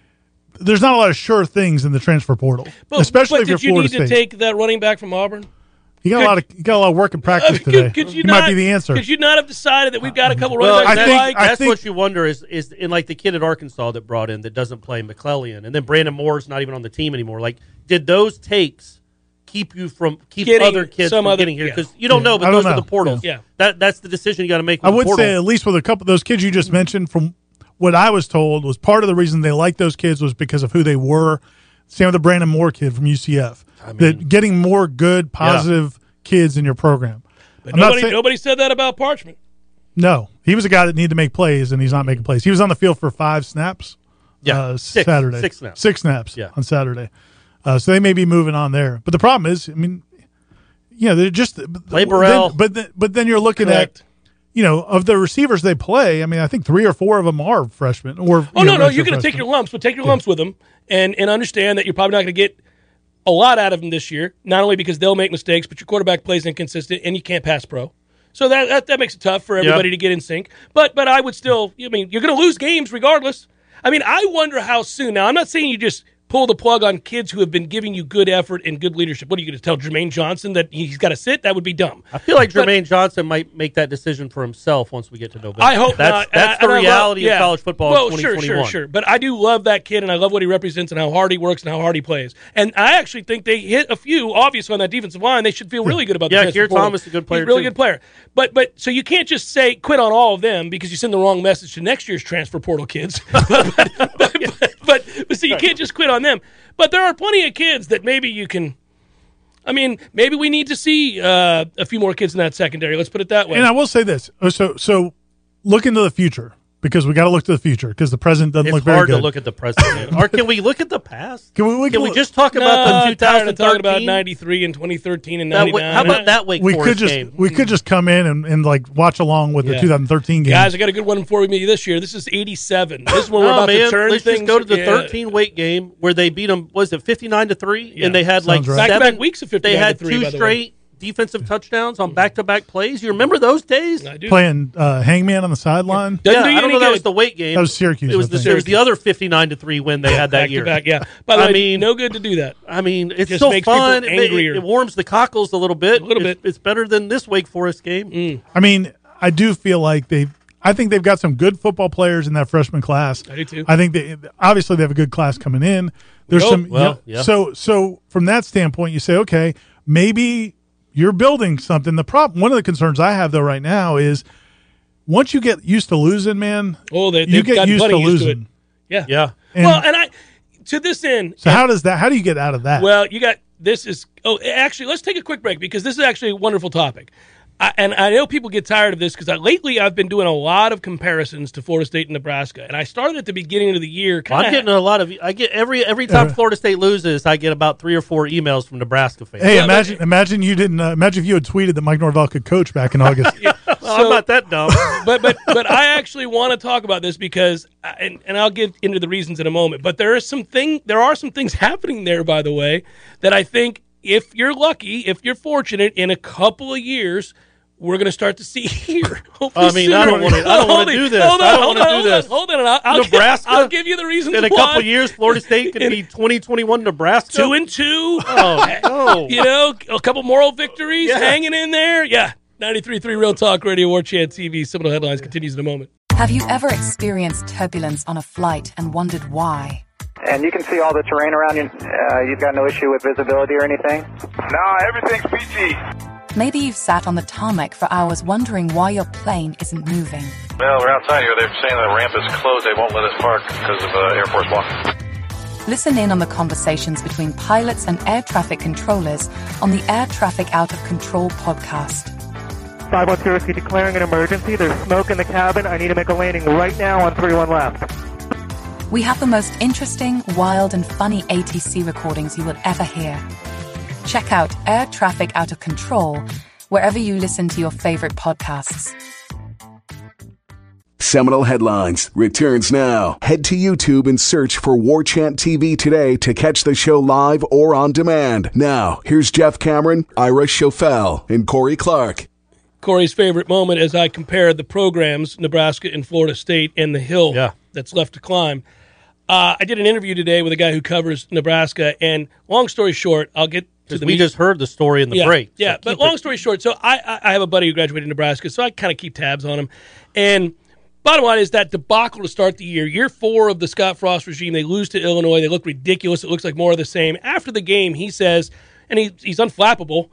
lot of sure things in the transfer portal, especially if you're Florida State. Did you need to take that running back from Auburn? He got a lot of work and practice today. He might be the answer. Could you not have decided that we've got a couple running backs? That's what you wonder is in like the kid at Arkansas that brought in that doesn't play, McClellan, and then Brandon Moore's not even on the team anymore. Like, did those takes keep other kids from getting here? Because you don't know, but those are the portals. Yeah. That's the decision you got to make. I would say at least with a couple of those kids you just mentioned, from what I was told, was part of the reason they liked those kids was because of who they were. Same with the Brandon Moore kid from UCF. That getting more good, positive kids in your program. But nobody said that about Parchment. No. He was a guy that needed to make plays, and he's not making plays. He was on the field for 5 snaps Saturday. 6 snaps. 6 snaps on Saturday. So they may be moving on there. But the problem is, I mean, they're just – play Burrell. But then you're looking at – of the receivers they play, I mean, I think 3 or 4 of them are freshmen. You're going to take your lumps, but take your lumps with them and understand that you're probably not going to get a lot out of them this year, not only because they'll make mistakes, but your quarterback plays inconsistent and you can't pass pro. So that makes it tough for everybody to get in sync. But I would still, you're going to lose games regardless. I mean, I wonder how soon. Now, I'm not saying you just pull the plug on kids who have been giving you good effort and good leadership. What are you going to tell Jermaine Johnson that he's got to sit? That would be dumb. I feel like Jermaine Johnson might make that decision for himself once we get to November. I hope not. That's the reality of college football in 2021. Sure. But I do love that kid, and I love what he represents and how hard he works and how hard he plays. And I actually think they hit a few, obviously, on that defensive line. They should feel really good about that. Yeah, Keir Thomas is a good player, He's a really good player. But so you can't just say quit on all of them because you send the wrong message to next year's transfer portal kids. but so you can't just quit on them. But there are plenty of kids that maybe you can. I mean, maybe we need to see a few more kids in that secondary. Let's put it that way. And I will say this: so look into the future. because we got to look to the future because the present doesn't look very good. It's hard to look at the present. Or can we look at the past? Can we just talk about the 2013? Talking about 93 and 2013 and 99. How about that Wake Forest game? We could just come in and like watch along with the 2013 game. Guys, I got a good one for you this year. This is 87. This is when we're about to turn Let's things. Just go to the 13 Wake game where they beat them. Was it 59-3? Yeah. And they had Sounds right. back-to-back weeks of 59-3. They had 2 straight defensive touchdowns on back-to-back plays. You remember those days? I do. Playing hangman on the sideline. Doesn't do you I don't any know. That good. was the Wake game. That was Syracuse. It was the other 59-3 win they had that year. Back, yeah. By the way, no good to do that. I mean, it's just so makes fun. people angrier. It warms the cockles a little bit. bit. It's better than this Wake Forest game. I mean, I do feel like I think they've got some good football players in that freshman class. I do too. I think obviously they have a good class coming in. There's So from that standpoint, you say, okay, maybe you're building something. One of the concerns I have though right now is once you get used to losing, man. You get used to losing. Yeah. And to this end. So how do you get out of that? Well, actually, let's take a quick break because this is actually a wonderful topic. And I know people get tired of this because lately I've been doing a lot of comparisons to Florida State and Nebraska, and I started at the beginning of the year. I'm getting a lot of. I get every time Florida State loses, I get about 3 or 4 emails from Nebraska fans. Hey, imagine you didn't. Imagine if you had tweeted that Mike Norvell could coach back in August. I'm not that dumb. but I actually want to talk about this because, and I'll get into the reasons in a moment. But there are some things happening there, by the way, that I think if you're lucky, if you're fortunate, in a couple of years, we're going to start to see here. I mean, I don't want to do this. Hold on. Nebraska. I'll give you the reasons in a couple of years, Florida State could be 2021 Nebraska 2-2. Oh no! A couple moral victories hanging in there. Yeah, 93.3 Real Talk Radio, War Chant TV. Seminole Headlines continues in a moment. Have you ever experienced turbulence on a flight and wondered why? And you can see all the terrain around you. You've got no issue with visibility or anything? No, everything's PG. Maybe you've sat on the tarmac for hours wondering why your plane isn't moving. Well, we're outside here. They're saying the ramp is closed. They won't let us park because of Air Force One. Listen in on the conversations between pilots and air traffic controllers on the Air Traffic Out of Control podcast. 510 Whiskey declaring an emergency. There's smoke in the cabin. I need to make a landing right now on 31 left. We have the most interesting, wild, and funny ATC recordings you will ever hear. Check out Air Traffic Out of Control wherever you listen to your favorite podcasts. Seminole Headlines returns now. Head to YouTube and search for War Chant TV today to catch the show live or on demand. Now, here's Jeff Cameron, Ira Schofel, and Corey Clark. Corey's favorite moment as I compare the programs, Nebraska and Florida State, and the hill that's left to climb. I did an interview today with a guy who covers Nebraska, and long story short, I'll get to the we just heard the story in the break. Yeah, so but long story short, so I have a buddy who graduated in Nebraska, so I kind of keep tabs on him. And bottom line is that debacle to start the year 4 of the Scott Frost regime, they lose to Illinois. They look ridiculous. It looks like more of the same. After the game, he says, and he's unflappable,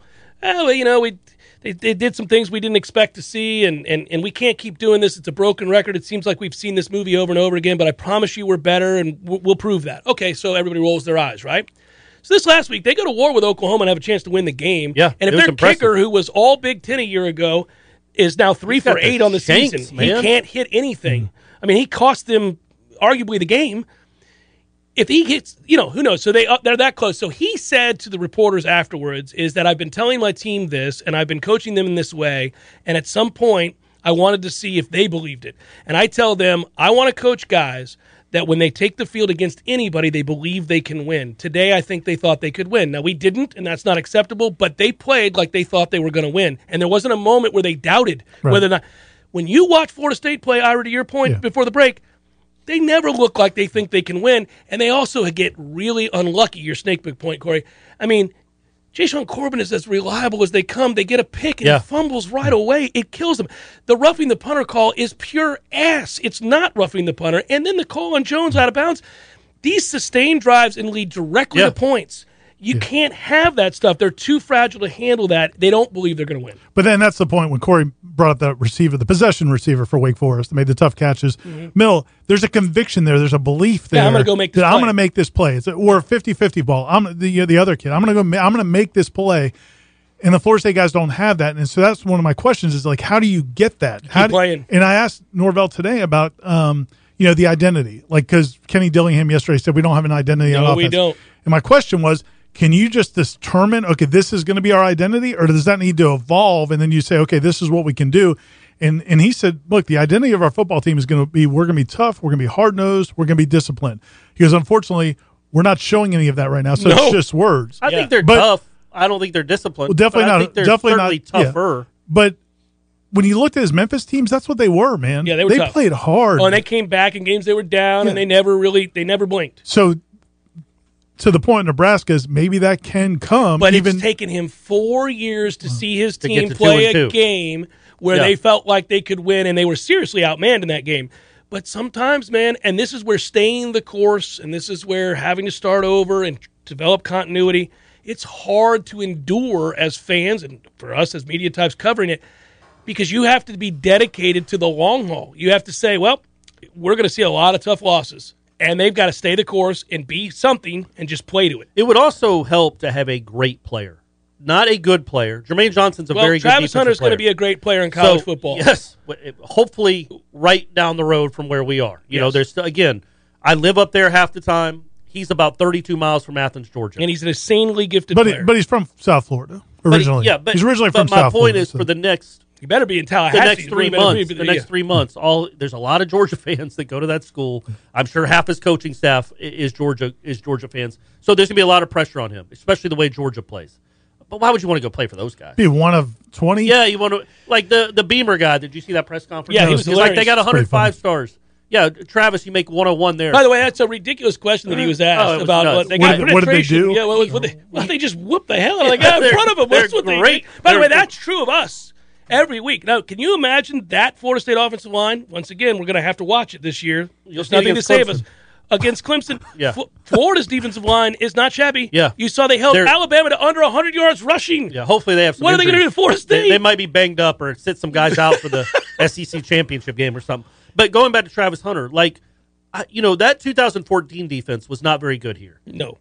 they did some things we didn't expect to see, and we can't keep doing this. It's a broken record. It seems like we've seen this movie over and over again, but I promise you we're better, and we'll prove that. Okay, so everybody rolls their eyes, right? So this last week, they go to war with Oklahoma and have a chance to win the game. Yeah, and if their kicker, who was all Big Ten a year ago, is now 3 for 8 on the season, man. He can't hit anything. I mean, he cost them arguably the game. If he hits, who knows? So they're that close. So he said to the reporters afterwards is that I've been telling my team this, and I've been coaching them in this way, and at some point I wanted to see if they believed it. And I tell them I want to coach guys that when they take the field against anybody, they believe they can win. Today I think they thought they could win. Now we didn't, and that's not acceptable, but they played like they thought they were going to win. And there wasn't a moment where they doubted whether or not. When you watch Florida State play, Ira, to your point before the break, they never look like they think they can win, and they also get really unlucky, your snake pick point, Corey. I mean, Jayshon Corbin is as reliable as they come. They get a pick, and he fumbles right away. It kills them. The roughing the punter call is pure ass. It's not roughing the punter. And then the call on Jones out of bounds. These sustained drives and lead directly to points. You can't have that stuff. They're too fragile to handle that. They don't believe they're going to win. But then that's the point when Corey brought up the receiver, the possession receiver for Wake Forest, that made the tough catches. Mill, there's a conviction there. There's a belief there. I'm going to go make this play. I'm going to make this play. Or a 50-50 ball. I'm the other kid. I'm going to make this play. And the Florida State guys don't have that. And so that's one of my questions is, like, how do you get that? Keep playing. And I asked Norvell today about, the identity. Like, because Kenny Dillingham yesterday said we don't have an identity on offense. No, we don't. And my question was, can you just determine, okay, this is going to be our identity, or does that need to evolve? And then you say, okay, this is what we can do. And he said, look, the identity of our football team is going to be, we're going to be tough, we're going to be hard-nosed, we're going to be disciplined. Because unfortunately, we're not showing any of that right now, so it's just words. I think they're tough. I don't think they're disciplined. Well, definitely not. I think they're definitely certainly tougher. Yeah. But when you looked at his Memphis teams, that's what they were, man. Yeah, they tough. Played hard. Oh, and they came back in games they were down, and they never blinked. So, to the point, Nebraska is maybe that can come. But it's taken him 4 years to see his team play a game where they felt like they could win, and they were seriously outmanned in that game. But sometimes, man, and this is where staying the course, and this is where having to start over and develop continuity, it's hard to endure as fans and for us as media types covering it, because you have to be dedicated to the long haul. You have to say, well, we're going to see a lot of tough losses, and they've got to stay the course and be something and just play to it. It would also help to have a great player, not a good player. Jermaine Johnson's a very good defensive player. Travis Hunter's going to be a great player in college football. Yes, hopefully right down the road from where we are. You know, there's again, I live up there half the time. He's about 32 miles from Athens, Georgia. And he's an insanely gifted player. But he's from South Florida originally. He's originally from South Florida. But my point is, for the next... You better be in Tallahassee. The next 3 months, there's a lot of Georgia fans that go to that school. I'm sure half his coaching staff is Georgia fans. So there's going to be a lot of pressure on him, especially the way Georgia plays. But why would you want to go play for those guys? Be one of 20? Yeah, you want to... Like the Beamer guy, did you see that press conference? Yeah, he was hilarious. Like, they got 105 stars. Yeah, Travis, you make 101 there. By the way, that's a ridiculous question that he was asked about what they got. What did they do? Yeah, they just whooped the hell out of the guy in front of him. That's what they did. By the way, that's true of us every week. Now, can you imagine that Florida State offensive line? Once again, we're going to have to watch it this year. There's nothing to save us. Against Clemson, Florida's defensive line is not shabby. Yeah. You saw they held Alabama to under 100 yards rushing. Yeah, hopefully they have some What are they going to do to Florida State? They might be banged up or sit some guys out for the SEC championship game or something. But going back to Travis Hunter, that 2014 defense was not very good here. No.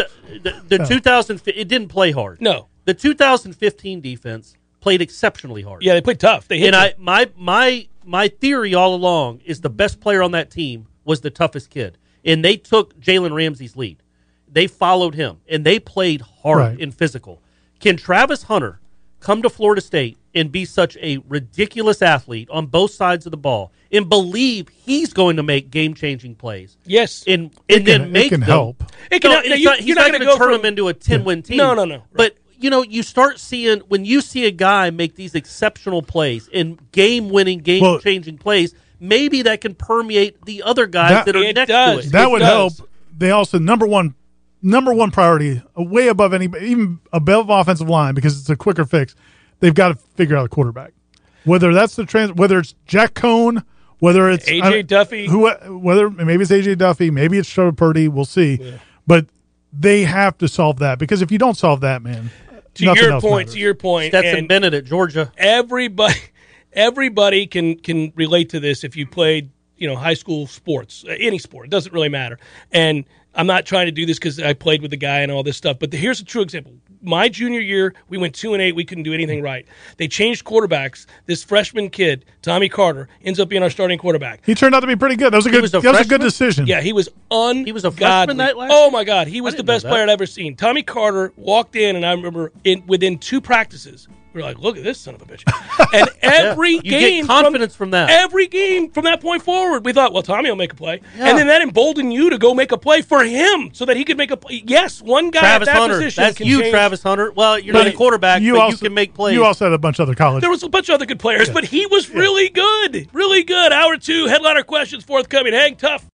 It didn't play hard. No. The 2015 defense played exceptionally hard. Yeah, they played tough. They hit. And my theory all along is the best player on that team was the toughest kid. And they took Jalen Ramsey's lead. They followed him, and they played hard and physical. Can Travis Hunter come to Florida State and be such a ridiculous athlete on both sides of the ball and believe he's going to make game-changing plays? Yes. It can help. He's not going to turn them into a 10-win team. No. Right. But, you start seeing, when you see a guy make these exceptional plays and game-winning, game-changing plays, maybe that can permeate the other guys that are next to it. That would help. They also, number one priority, way above even above offensive line, because it's a quicker fix. They've got to figure out a quarterback. Whether that's whether it's Jack Cohn, whether it's AJ Duffy, whether maybe it's AJ Duffy, maybe it's Trevor Purdy. We'll see, but they have to solve that, because if you don't solve that, man, to your point, Stetson Bennett at Georgia. Everybody can relate to this if you played, high school sports, any sport. It doesn't really matter. And I'm not trying to do this because I played with the guy and all this stuff, but here's a true example. My junior year, we went 2-8. We couldn't do anything right. They changed quarterbacks. This freshman kid, Tommy Carter, ends up being our starting quarterback. He turned out to be pretty good. That was a good decision. Yeah, he was ungodly. He was a freshman night last Oh, my God. He was the best player I'd ever seen. Tommy Carter walked in, and I remember within 2 practices, we were like, look at this son of a bitch. And every game. You get confidence from that. Every game from that point forward, we thought, well, Tommy will make a play. Yeah. And then that emboldened you to go make a play for him so that he could make a play. Yes, one guy Travis at that Hunter. position That's can you, change. Travis Hunter. Well, you're not a quarterback, you can make plays. You also had a bunch of other college. There was a bunch of other good players, but he was really good. Really good. Hour 2, headliner questions forthcoming. Hang tough.